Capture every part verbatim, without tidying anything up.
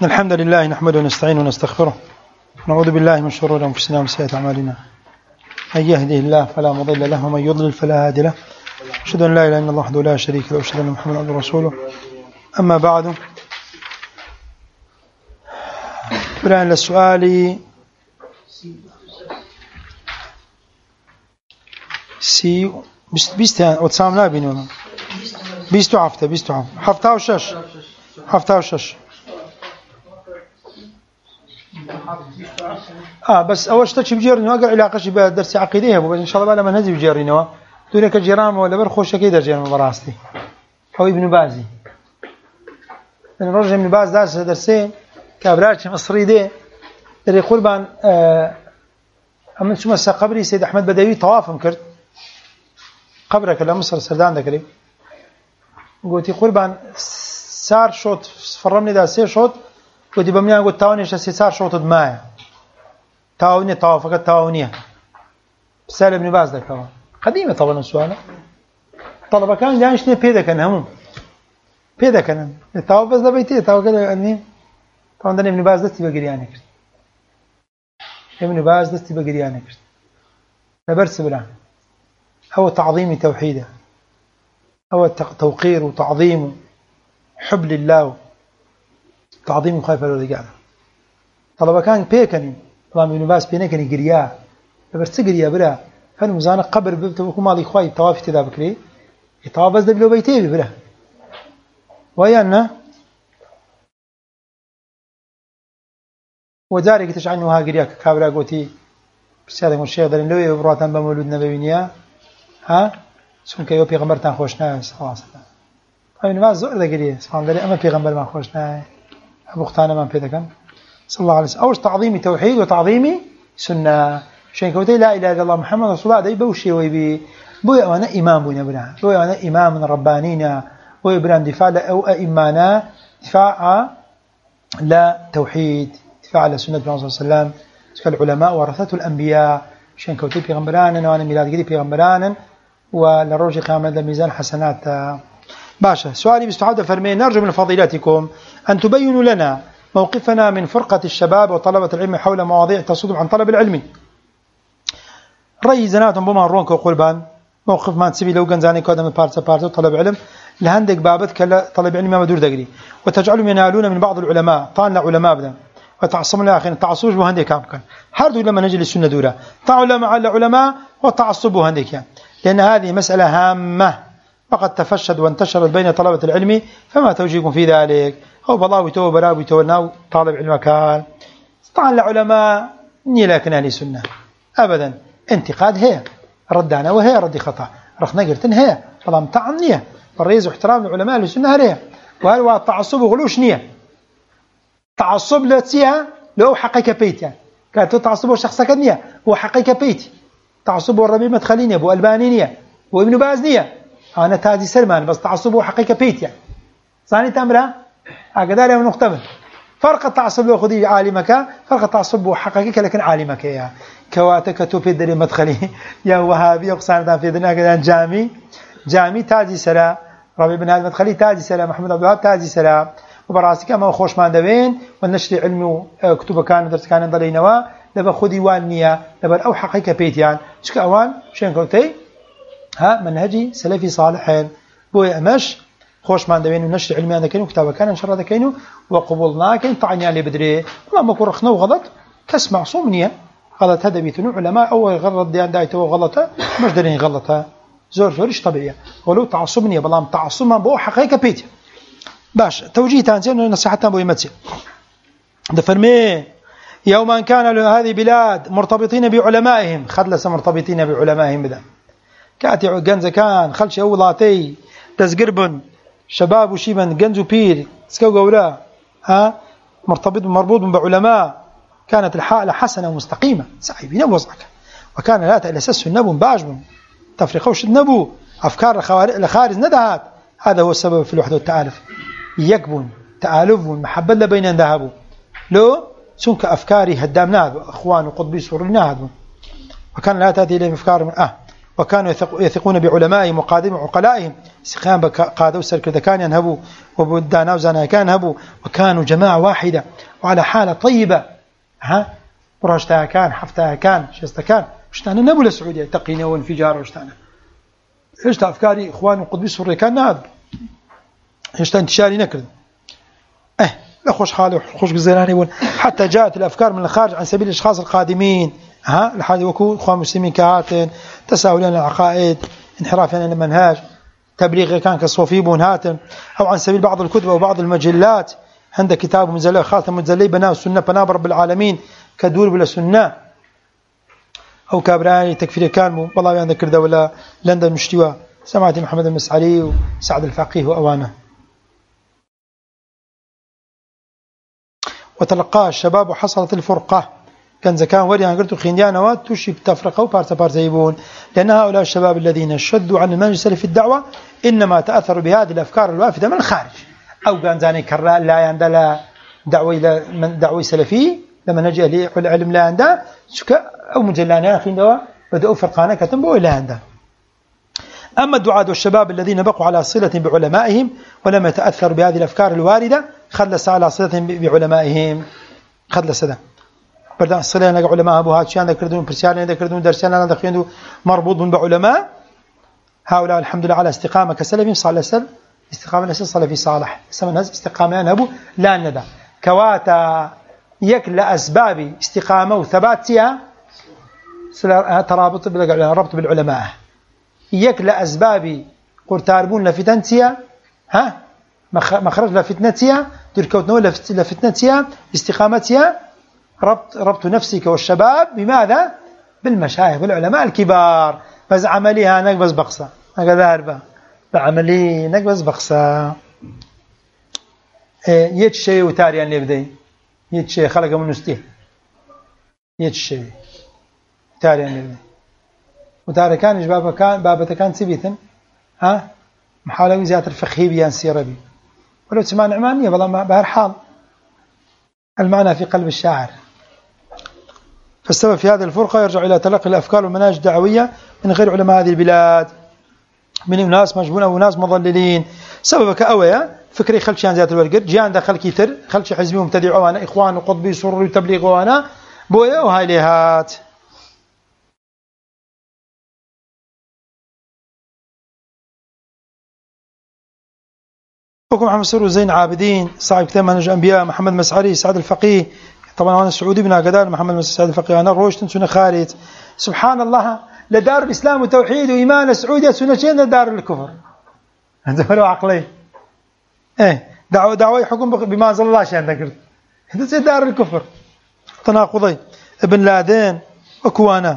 الحمد لله نحمده ونستعينه ونستغفره ونعوذ بالله من شرور أنفسنا ومن سيئات أعمالنا من يهده الله فلا مضل له ومن يضلل فلا هادي له أشهد أن لا إله إلا الله وحده لا شريك له وأشهد أن محمدا عبده ورسوله أما بعد بران للسؤال سي بيست وتسام لا بينهم بيستو حفته بيستو حفته حفته وشش حفته وشش اه بس اول شيء تشي بجيرني واقع علاقه شي بدرس عقيده بس ان شاء الله بلا منهج بجيرني دون كجيران ولا برخوش كده جيران براستي او ابن بازي انا رجل ابن باز درس درسين كابراش مصري دي اللي قربان آه امن شو مسا قبري سيد احمد بدوي طواف مكرت قبرك لا مصر سردان ذكري قلت قربان صار شوط فرمني ده سي شوط قلت بمني قلت تاوني شسي صار شوط دمايا تاوني طواف فقط تاونيه سال ابن باز ذكر قديمه طبعا السؤال طلبه كان جايش ني بيدا كان هم بيدا كان الطواف بس ده بيتي طواف كده يعني طبعا ده ابن باز دستي بقريانه كرت ابن باز دستي بقريانه كرت فبرس بلا هو تعظيم توحيده هو توقير وتعظيم حب لله تعظيم خايف له رجال طلبه كان بيكني طبعا ابن باز بينكني قريا فبرس قريا بلا فالمزانه قبر بتبكم مالي خوي طواف تدا بكري يطاف بس دبلو بيتي بلا ويانا وذلك تشعنوا ها قرياك كابرا قوتي بس هذا الشيء ذا لو يبراتن بمولود نبوينيا ها سون كيو پیغمبر تان خوشنا صلی الله علیه و ابن باز زور ذا قريه سبحان الله اما پیغمبر ما خوشنا ابو ختانه ما پیدا كان صلى الله عليه وسلم اوش تعظيم توحيد وتعظيم سنه شيء كوتي لا اله الا الله محمد رسول الله دي بوشي ويبي بو انا امام بو نبنا بو انا امام من ربانينا ويبران دفاع او ائمانا دفاع لا توحيد دفاع على سنه النبي صلى الله عليه وسلم العلماء ورثه الانبياء شيء كوتي پیغمبران وانا ميلاد قدي پیغمبران وللروج قامة ميزان حسنات باشا. سؤالي باستعادة فرمين نرجو من فضيلتكم أن تبينوا لنا موقفنا من فرقة الشباب وطلبة العلم حول مواضيع تصدم عن طلب العلم رأي زناتهم بما رونك وقلبان موقف ما تسبي لو جنزاني كذا من بارسة بارسة طلب علم لهندك بابت كلا طلب علم ما مدور دقري وتجعلهم ينالون من بعض العلماء طان لعلماء بدأ وتعصبنا الآخرين تعصبوا بهندك كام كان هردوا لما نجي للسنة دورة تعلم على العلماء وتعصبوا هندك يعني. لأن هذه مسألة هامة وقد تفشت وانتشرت بين طلبة العلم فما توجيكم في ذلك أو بلاوي تو براوي تو ناو طالب علم كان طبعا العلماء ني لكن أهل السنة أبدا انتقاد هي ردنا وهي رد خطأ رخنا قلتن هي فضام طعنية فالرئيس واحترام العلماء أهل السنة هي وهل هو التعصب وغلوش نية تعصب لتسيها لو حقيقة بيت يعني كانت تعصب شخصك نية هو حقيقة بيت تعصبه الربيع مدخليني ابو البانينيه وابن بازنيه انا تاجي سلمان بس تعصبه حقيقه بيت يعني ثاني تمره هكذا له نختبر فرق التعصب له خذي عالمك فرق التعصب حقيقه لكن عالمك يا كواتك تفيد المدخلي يا وهابي اقصان في دنا كذا جامي جامي تاجي سلا ربيع بن هذا مدخلي تاجي سلا محمد عبد الوهاب تاجي سلا وبراسك ما خوش ما دبين والنشر علمي كتب كان درس كان ضلينوا لبا خذي وانية لبا أو حقيقة بيتيان شك أوان شين كوتي ها منهجي سلفي صالحين بوي أمش خوش ما عندنا ونشر علمي هذا كينو كتابة كان إن شاء الله كينو وقبولنا كين طعني على بدري والله ما كرخنا وغلط كس معصوم نية غلط هذا بيتنو علماء أول غلط ديان دايته وغلطه مش درين غلطه زور زورش طبيعي ولو تعصبني بلام تعصب ما بو حقيقة بيتي باش توجيه تانزين نصيحتنا بوي متي دفرمي يوم أن كان هذه بلاد مرتبطين بعلمائهم خدلس مرتبطين بعلمائهم بدا كاتي جنز كان خلش أولاتي تزقربن شباب وشيبن جنزو بير سكو قولا ها مرتبط مربوط بعلماء كانت الحالة حسنة ومستقيمة سعيبين وزعك وكان لا تألسس النبو باجب تفرقوش النبو أفكار الخارج ندهات هذا هو السبب في الوحدة والتآلف يكبن تآلف محبة بين ذهبوا لو سنك أفكاري هدامنا أخوان وقطبي صورنا هذا وكان لا تأتي إليهم أفكار من أه وكانوا يثقون بعلمائهم وقادمهم وعقلائهم سخان قادوا سركر كان ينهبوا وبدانا وزانا كان ينهبوا وكانوا جماعة واحدة وعلى حالة طيبة ها ورشتها كان حفتها كان شستها كان وشتانا نبو للسعودية تقينا وانفجار وشتانا إيش أفكاري إخوان وقطبي سوري كان هذا إيش انتشاري نكرد اه لا خوش حالي وخوش قزيراني يقول حتى جاءت الأفكار من الخارج عن سبيل الأشخاص القادمين ها لحد وكو إخوان مسلمين كهاتن تساهلين العقائد انحرافين عن المنهاج تبليغ كان كالصوفيبون هاتن أو عن سبيل بعض الكتب أو بعض المجلات عند كتاب مزلي خاتم مزلي بناء السنة بناء رب العالمين كدور بلا سنة أو كابراني تكفير كان والله عندك كرده ولا لندن مشتوى سمعت محمد المسعري وسعد الفقيه وأوانه وتلقاه الشباب وحصلت الفرقة كان زكان وريان قلت خينيانوات تشي بتفرقة وبارتا بارتيبون لأن هؤلاء الشباب الذين شدوا عن المنهج السلفي الدعوة إنما تأثروا بهذه الأفكار الوافدة من الخارج أو كان زاني كراء لا عندها دعوة إلى من دعوة سلفي لما نجي أهل العلم لا عنده أو مجلانا خينوا بدأوا فرقانا كتنبوا إلى عنده. أما الدعاة والشباب الذين بقوا على صلة بعلمائهم ولم يتأثروا بهذه الأفكار الواردة خلص على صلة بعلمائهم خلص هذا بدأ الصلة لنا علماء أبو هاتشان ذكردون برسالين ذكردون درسان لنا ذكردون مربوط بعلماء هؤلاء الحمد لله على استقامة كسلفهم صلى الله عليه وسلم استقامة نسل صلفي صالح سمى الناس استقامة أنا أبو لا ندى كواتا يكل أسباب استقامة وثباتها ترابط ربط بالعلماء يكل أسباب قرتاربون لفتنتها ها مخرج لفتنتها تركوتنو لفتنتها استقامتها ربط ربط نفسك والشباب بماذا؟ بالمشايخ والعلماء الكبار بس عمليها نقبس بقصة هكذا أربع بعملي نقبس بقصة يتشي وتاريان ليبدي يتشي خلق من نستيه يتشي تاريان ليبدي وتاري كان بابا كان بابا كان سبيثن ها محاولة زيادة الفقهي بيان سيربي ولو تسمع نعمانية والله ما بهر حال المعنى في قلب الشاعر. فالسبب في هذه الفرقة يرجع إلى تلقي الأفكار والمناهج الدعوية من غير علماء هذه البلاد من أناس مجبونة وناس مضللين سببك أويا فكري خلشي عن ذات الورقر جيان دخل كيتر خلشي حزبي مبتدع وانا إخوان وقطبي سرور وتبليغ وانا بويا وهاي ليهات حكم محمد سرور زين عابدين صاحب كتاب منهج الأنبياء محمد مسعري سعد الفقيه طبعا أنا السعودي بنا قدار محمد سعد الفقيه أنا روشتن سنة خارج سبحان الله لدار الإسلام وتوحيد وإيمان السعودية سنتين لدار الكفر هذا عقلي إيه دعوة دعوة حكم بما أنزل الله شيئا ذكرت هذا دار الكفر تناقضي ابن لادين وكوانا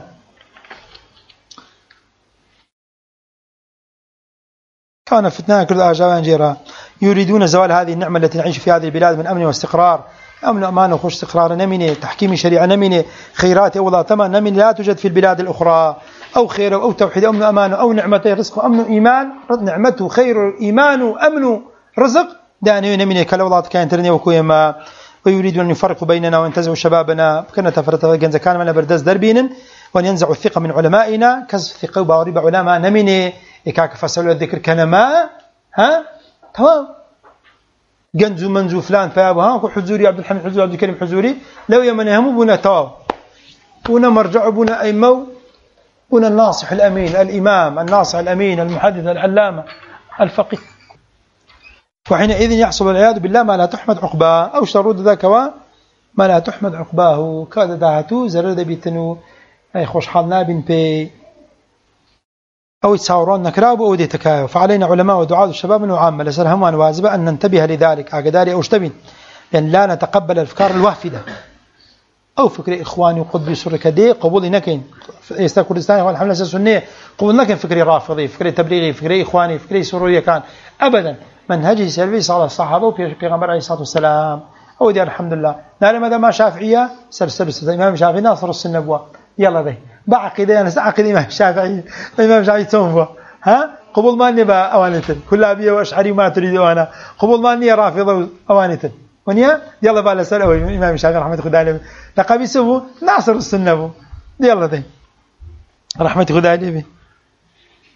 كان فتنة كل أعجاب جيرا يريدون زوال هذه النعمة التي نعيش في هذه البلاد من أمن واستقرار أمن أمان وخش استقرار نمني تحكيم شريعة نمني خيرات أولا ثمان نمني لا توجد في البلاد الأخرى أو خير أو توحيد أمن أمان أو نعمتي رزق أمن إيمان نعمته خير إيمان أمن رزق دعني نمني كالأولاد كان ترني وكويما ويريدون أن يفرقوا بيننا وينتزعوا شبابنا كنا تفرط جنز كان من بردز دربين وأن ينزعوا الثقة من علمائنا كسب ثقة وباريب علماء نمني إكاك فسألوا الذكر كنما ها تمام جنزو منزو فلان فابو ها حزوري عبد الحميد حزوري عبد الكريم حزوري لو يمن يهموا بنا تواو بنا مرجع بنا أيمو بنا الناصح الأمين الإمام الناصح الأمين المحدث العلامة الفقيه وحينئذ يحصل العياذ بالله ما لا تحمد عقباه أو شرود ذاك ما لا تحمد عقباه كذا دهتو زرد بيتنو أي خوش حالنا بن بي أو يتصورون نكراب أو دي تكايو فعلينا علماء ودعاة الشباب وعامة لسلهم واجبة أن ننتبه لذلك أقداري أو اشتبين لأن لا نتقبل الأفكار الوافدة أو فكر إخواني وقطبي سرك دي قبول نكين يستاذ كردستاني هو الحملة السنية قبول نكين فكري رافضي فكري تبليغي فكري إخواني فكري سرورية كان أبدا منهجه سلفي صلى الصحابة وبيغمبر عليه الصلاة والسلام أو دي الحمد لله نعلم ماذا ما شافعية سلسل السلسل إمام شافعي ناصر السنبوة يلا ذي بعقيدة أنا سأعقد إمام شافعي إمام شافعي تومبوة ها قبول ما نبى أوانتن كل أبيه وأشعري ما تريد أنا قبول ما نية رافضة أوانتن ونيا يلا بقى سألوا إمام شافعي رحمة الله عليه لقب يسموه ناصر السنبوة يلا ذي رحمة الله عليه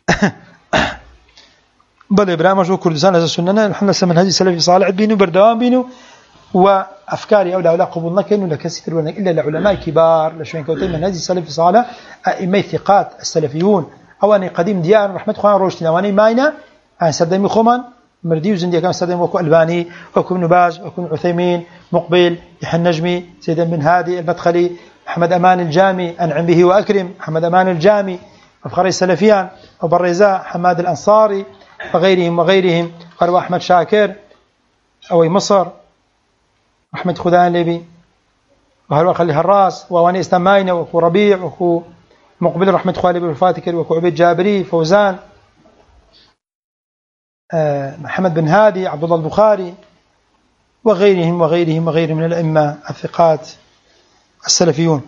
بل إبراهيم وكردستان هذا السنة الحمد لله منهج سلفي صالح بينه بردوام بينه وأفكاري أولى ولا قبول نكن ولا كسر ولا إلا العلماء كبار لشوين كوتين منهج سلفي صالح أئمة ثقات السلفيون أواني قديم ديار رحمة خوان روشتنا واني ماينا عن سدمي خومان مردي وزندي كان سدمي وكو ألباني وكو ابن باز وكو عثيمين مقبل يحيى النجمي سيد بن هادي المدخلي محمد أمان الجامي أنعم به وأكرم محمد أمان الجامي أفخاري السلفيان أبو الرزاء حماد الأنصاري وغيرهم وغيرهم قالوا أحمد شاكر أوي مصر أحمد خدان ليبي وهلوا خلي هراس وواني استماينة وكو ربيع وكو مقبل رحمة خوالي بالفاتكر وكو عبيد جابري فوزان آه محمد بن هادي عبد الله البخاري وغيرهم وغيرهم وغيرهم من الأئمة الثقات السلفيون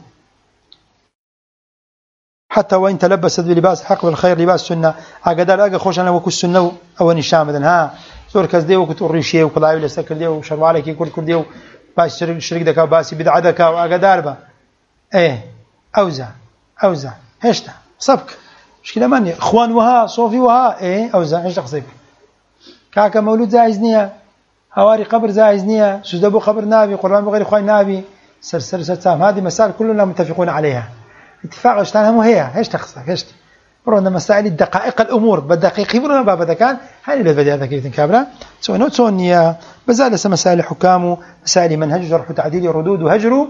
حتى وإن تلبست بلباس الحق والخير لباس السنة أقدر أجا خوش أنا وكو السنة أو نشامدن ها زور كذدي وكتوري شيء وكلاوي لسكر دي وشروالك يقول كل دي باس شرك شرك دكا باس بدعة دكا وأقدر با إيه أوزع أوزع هشتا صبك مشكلة ماني إخوان وها صوفي وها إيه أوزع هش تقصيب كاكا مولود زايزنيا هواري قبر زايزنيا سجدبو قبر نابي قربان بغير إخوان نابي سر سر سر سام هذه مسائل كلنا متفقون عليها اتفاق اشتانها مو هي هيش تخصك هيش برونا مسائل الدقائق الامور بالدقيق يبرونا بابا كان هاي اللي بدي هذا كيف كابرا سو نوت سونيا بزال مسائل حكام مسائل منهج جرح وتعديل وردود وهجر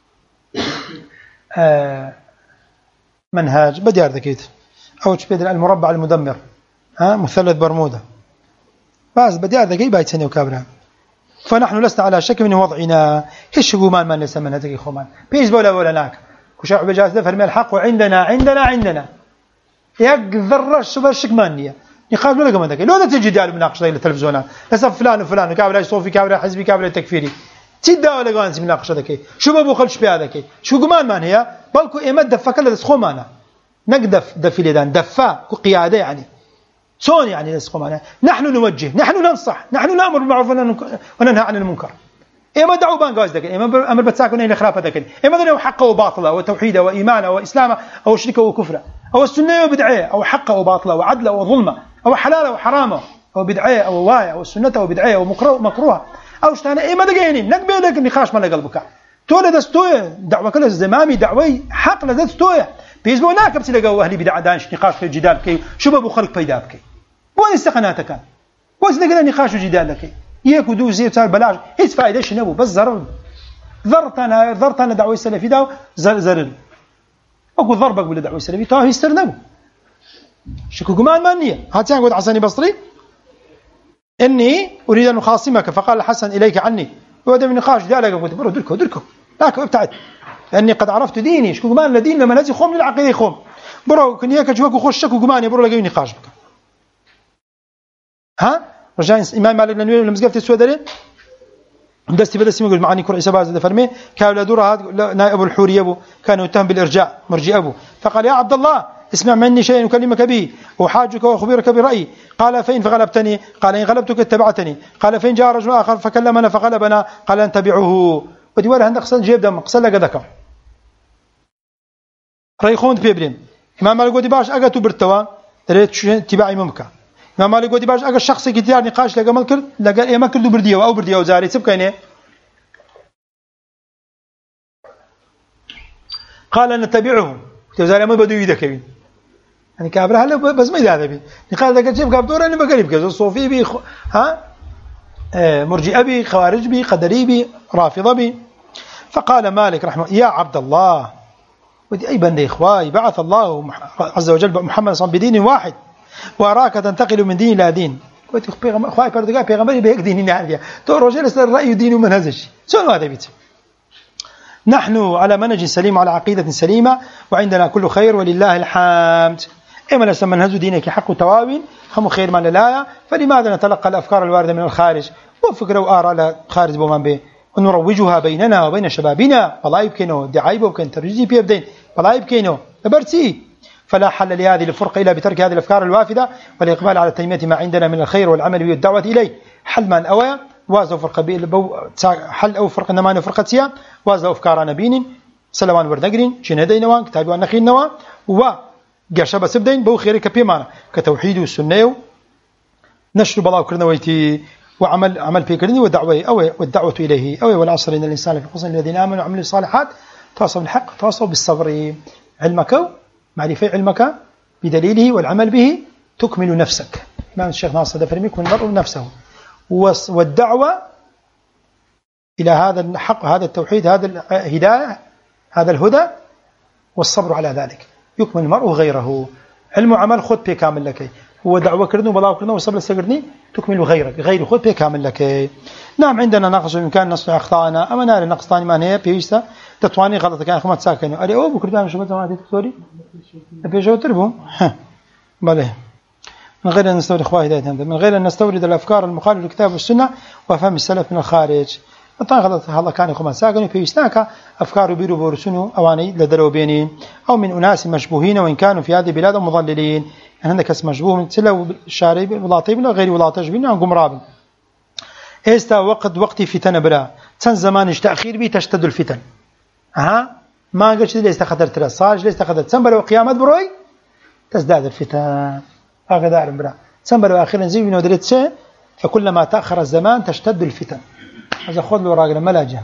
آه منهج بدي هذا كيف او تشبه المربع المدمر ها مثلث برمودا بس بدي هذا كيف بايت سنه وكابرا فنحن لسنا على شك من وضعنا ايش قومان ما ليس من هذا خومان بيش ولا ولا هناك كشاع بجاز ده فرمي الحق وعندنا عندنا عندنا يقذر الشبه الشكمانية يخاف ولا كمان ذاك لو ده تجي دار مناقشة التلفزيونات لسه فلان وفلان كابلا صوفي كابلا حزبي كابلا تكفيري تدا ولا جوانس مناقشة ذاك شو بابو خلش بهذا كي شو قمان من هي بالكو إيمت دفع كله دسخومانا نقدف دفيل دان دفع كقيادة يعني صون يعني دسخومانا نحن نوجه نحن ننصح نحن نأمر بالمعروف وننهى عن المنكر إما دعوا بان جواز ذاك إما أمر بتساكن إلى خلافة ذاك إما ذنوا حقه وباطله وتوحيده وإيمانه وإسلامه أو شركه وكفره أو السنة وبدعه أو حقه وباطله وعدله وظلمه أو حلاله وحرامه أو بدعه أو وايع أو السنة وبدعه أو مكروه أو شتانا إما ذاكين نقبل لك نقاش ما لقلبك تولد استوى دعوة كل الزمامي دعوي حق لذات استوى بيزبو ناكب تلقوا أهلي بدع دانش نقاش في الجدال كي شو بابو خلق بيداب كي وين استقناتك وين نقدر نقاش وجدال لك ياكو دوزي وصار بلاش ايش فائده شنو بس ضرر ضرت انا ضرت انا دعوه السلفي ده زر زر اكو ضربك بالدعوه السلفي تو يسترنبوا شكو كمان مانيه هات يقول حسن بصري اني اريد ان اخاصمك فقال الحسن اليك عني وهذا من نقاش دالك قلت برو دركو دركو لكن ابتعد لاني قد عرفت ديني شكو كمان الذين لما نزي خوم للعقيده خوم برو كن ياك جواك خوش شكو كمان يا برو لقي نقاش بك ها رجع إمام مالك لنوي لما زقفت السودري دستي بدستي يقول معاني كل عيسى باز فرمي كان دور هذا نائب الحوري أبو كان يتهم بالإرجاء مرجي أبو فقال يا عبد الله اسمع مني شيء أكلمك به وحاجك وأخبرك برأيي قال فإن فغلبتني قال إن غلبتك اتبعتني قال فإن جاء رجل آخر فكلمنا فغلبنا قال أن تبعه ودي ولا هندق قصد جيب دم قصد لك ذكر ريخون بيبرين إمام مالك ودي باش أجتوا برتوا دريت تباعي ممكن ما مالك ودي باش أجا شخص كتير نقاش لقى ملكر لقى إيه ملكر دو برديو أو برديو زاري سب كينه قال نتبعهم زاري ما بدو يدك بين يعني كابره هلا بس ما يدعى بين قال لقى جيب كابدور أنا بقريب كذا صوفي بي خ... ها آه مرجئ بي خوارج بي قدري بي رافض بي فقال مالك رحمه يا عبد الله ودي أي بند إخوائي بعث الله عز وجل محمد صلى بدين واحد وأراك تنتقل من دين إلى دين قلت أخوائي بردقاء بيغمبري بيك ديني نعرفها تو رجل الرأي دين من هذا الشيء سؤال هذا بيت نحن على منهج سليم وعلى عقيدة سليمة وعندنا كل خير ولله الحمد إما لسا منهج دينك حق توابين هم خير من الآية فلماذا نتلقى الأفكار الواردة من الخارج وفكرة وآراء خارج بومان به ونروجها بيننا وبين شبابنا والله يبكينه دعايب وكان ترجي بيبدين والله يبكينه برتي فلا حل لهذه الفرقة إلا بترك هذه الأفكار الوافدة والإقبال على تنمية ما عندنا من الخير والعمل والدعوة إليه حل من أوى وازو فرقة بو حل أو فرقة نمان فرقة سيا وازو أفكار نبين سلوان وردقرين شنهدين نوان كتابي ونخين نوان و قاشا بس بدين بو خيري كبي معنا كتوحيد والسنة نشر بلاو كرنا ويتي وعمل عمل بيكرني ودعوة أو والدعوة إليه أو والعصر إن الإنسان في خصوصا الذين آمنوا وعملوا الصالحات تواصوا بالحق تواصوا بالصبر. علمك معرفة علمك بدليله والعمل به تكمل نفسك. إمام الشيخ ناصر دفرمي يكمل المرء نفسه. والدعوة إلى هذا الحق هذا التوحيد هذا الهداية هذا الهدى والصبر على ذلك يكمل المرء غيره. علم وعمل خذ بي كامل لك هو دعوة كردني وبلاو كردني وصبر سكردني تكمل غيرك غير خذ بي كامل لك. نعم عندنا نقص وإمكان نصلح أخطاءنا أما نار نقص ثاني ما هي بيوستا تطواني غلط كان خمات ساكن أري أو بكردان شو بتواني تكتوري بيجو تربو بله من غير أن نستورد إخوة هداية من غير أن نستورد الأفكار المخالفة للكتاب والسنة وفهم السلف من الخارج. طبعا غلط هذا كان خمات ساكن في يستاك أفكار بيرو بورسنو أواني لدلو بينين أو من أناس مشبوهين وإن كانوا في هذه البلاد مضللين. يعني عندك اسم مشبوه من سلو الشارب ولاطيب ولا غير ولاطج بينه عن قمراب. إستا وقت وقت فتن برا تن زمان تأخير بي تشتد الفتن. ها ما قلت ليس خطر ترى صار ليس خطر تنبل وقيامات بروي تزداد الفتن هكذا برا تنبل وآخرا زي بنو دريت شيء فكلما تأخر الزمان تشتد الفتن. هذا خذ له راجل ملاجه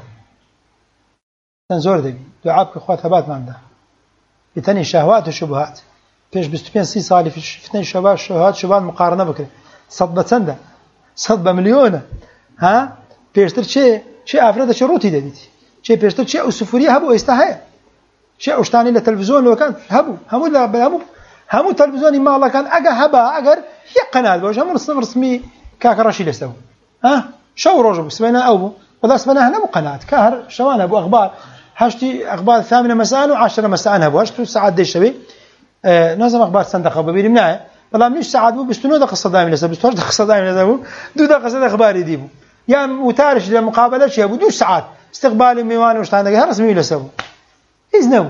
تنزور دبي دعابك إخوة ثبات ما عنده فتن الشهوات والشبهات فيش بستبين سي صالي في فتن الشباب الشهوات شباب مقارنة بكرة صدبة سندة صدبة مليونة ها بيشتر شيء شيء أفراد شروطي دبيتي شيء بيشتر شيء السفورية هبو استحيا شيء أشتاني للتلفزيون لو كان هبو همو لا همو همو تلفزيوني ما الله كان أجا هبا أجر هي قناة بوش همو رسم رسمي كاكراشي لسه ها شو رجب سمينا أبو وذا سمينا هنا مو قناة كهر شوانا أبو أخبار هشتي أخبار ثامنة مساء وعشرة مساء هبو هشتو ساعات دي شبي آه نظم أخبار صندوق ببير مناعي والله مش ساعات بو بستنو ده قصة دائما لسه بستوش ده قصة دائما لسه دو ده قصة أخبار يديبو يعني وتارش لمقابلة شيء أبو دو ساعات استقبال ميوان وشتان ده رسمي لسه إذنه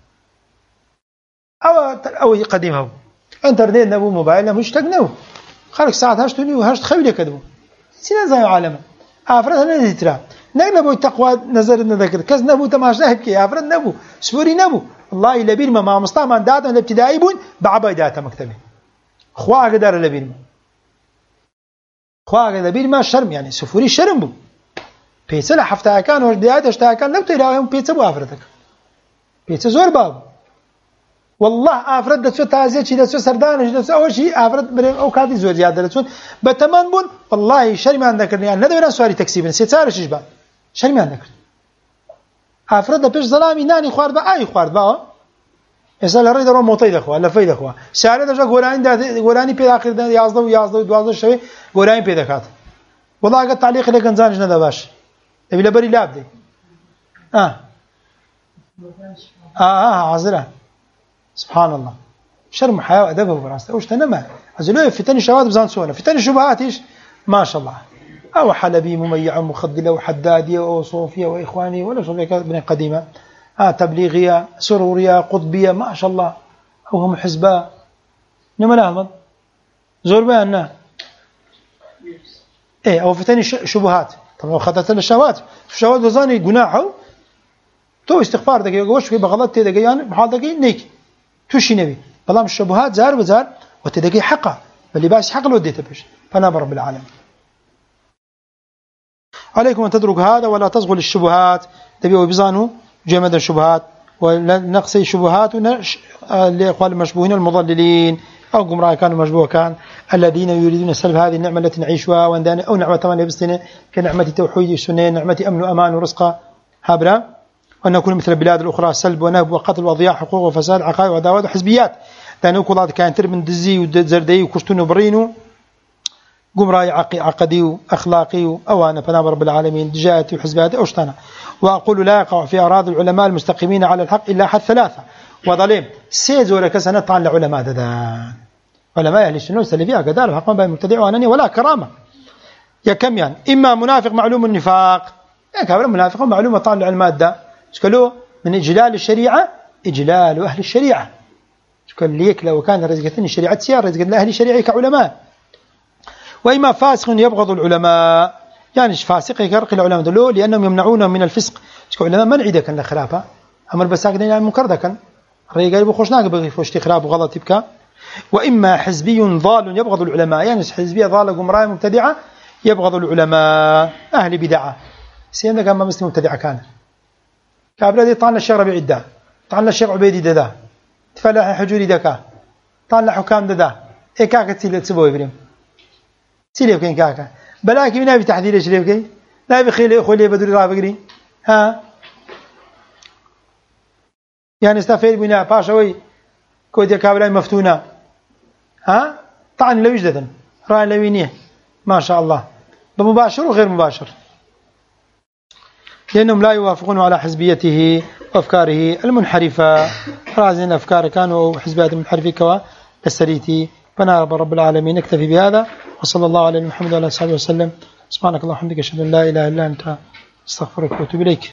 أو أو قديم هو انترنت نبو موبايل مش تجنو خارج ساعات هشتو نيو هشت خوي كدبو سينا زي عالمه أفراد هنا ترى نقلبوا التقوى نظر نذكر كز نبو تماشى هبكي أفراد نبو سفوري نبو الله لبير ما ما مصطفى من داتا الابتدائي بون بعبا داتا مكتبه خواء قدر لبير ما خواء لبير ما شرم يعني سفوري شرم بو بيتسلا حفتها كان وجديات اشتها كان لو تراهم بيتس ابو أفردك بيتس زور باب والله أفراد دتسو تازي شيء دتسو سردان شيء دتسو أول شيء أفراد بري أو كادي زور زيادة دتسو بتمن بون والله شرم عندك يعني ندور سواري تكسيبن ستار شيء بقى شرم عندك أفراد بيش ظلامي ناني خوارد بقى أي خوارد بقى إنسان الرئيس درو موطي دخوا لا في دخوا سعر ده جو غوراني ده غوراني في آخر ده يازده ويازده ويازده شوي غوراني في دخات والله قد تعليق لك إنسانش نده باش تبي لبري لاب دي آه آه آه عذرة سبحان الله شرم حياة وأدبه وبراسته وش تنمى أزلوه فتن الشهوات بزان سونا فتن الشبهات إيش ما شاء الله أو حلبي مميع مخدلة وحدادية وصوفية وإخواني ولا صوفية بن قديمة آه تبليغية سرورية قطبية ما شاء الله أو هم حزباء نما لا زور بأننا إيه أو فتن الشبهات طبعا خدت الشهوات الشهوات وزاني جناحه تو استغفار دقيقة وش في بغلط تدقي يعني بحال دقيقة نيك توشي نبي بلام الشبهات زار وزار وتدقي حقه اللي باس حق لو وديته بش فنام رب العالمين عليكم أن تدرك هذا ولا تصغوا للشبهات تبيعوا بزانوا جمد الشبهات ونقصي الشبهات لإخوان المشبوهين المضللين أو قمراء كانوا مشبوه كان الذين يريدون سلب هذه النعمة التي نعيشها وندان أو نعمة ثمانية بسنة كنعمة توحيد السنة نعمة أمن وأمان ورزق هابرا وأن نكون مثل البلاد الأخرى سلب ونهب وقتل وضياع حقوق وفساد عقائد وعداوات وحزبيات لأنه كل هذا كان ترمن دزي وزردي وكشتون وبرينو قمراء عقدي وأخلاقي أوانا فنام رب العالمين دجاتي وحزبياتي أوشتانا وأقول لا يقع في أراضي العلماء المستقيمين على الحق إلا أحد ثلاثة وظليم سيزور لكسنة طعن لعلماء ددان علماء أهل السنة والسلفية قدار حقا بين مبتدع وأنني ولا كرامة يا كم يعني إما منافق معلوم النفاق يا كابر منافق معلوم طعن لعلماء دا قالوا من إجلال الشريعة إجلال أهل الشريعة قال ليك لو كان رزقتني الشريعة سيار رزق أهل الشريعة كعلماء وإما فاسق يبغض العلماء يعني فاسق يكرق العلماء دلو لأنهم يمنعونهم من الفسق علماء منع ذاك الخلافة أمر بس يعني منكر ذاك رأي قال بخوش ناقب بغي فوشتي خراب وغلط يبكى. وإما حزبي ضال يبغض العلماء، يعني حزبية ضالة قمراء مبتدعة يبغض العلماء أهل بدعة. سيدنا كان ما مسلم مبتدعة كان كابلا دي طعن الشيخ ربيع الدا، طعن الشيخ عبيدي دا، تفلح حجوري دكا، طعن حكام دا، إيه كاكا تسيلي تسبوه إبراهيم تسيلي بكين كاكا بلاكي من أبي تحذير إيش ليه بكين لا بخيل إخوة ليه بدوري راه بقري ها يعني استفيد بنا باشوي كودي كابلا مفتونة ها طعن لو يجددا رأي لوينيه ما شاء الله بمباشر وغير مباشر، لأنهم لا يوافقون على حزبيته وأفكاره المنحرفة. رازين أفكار كانوا حزبيات المنحرفة كوا السريتي. فنرب رب العالمين. نكتفي بهذا وصلى الله على محمد وعلى آله وصحبه وسلم. سبحانك اللهم وبحمدك أشهد أن لا إله إلا أنت أستغفرك وأتوب إليك.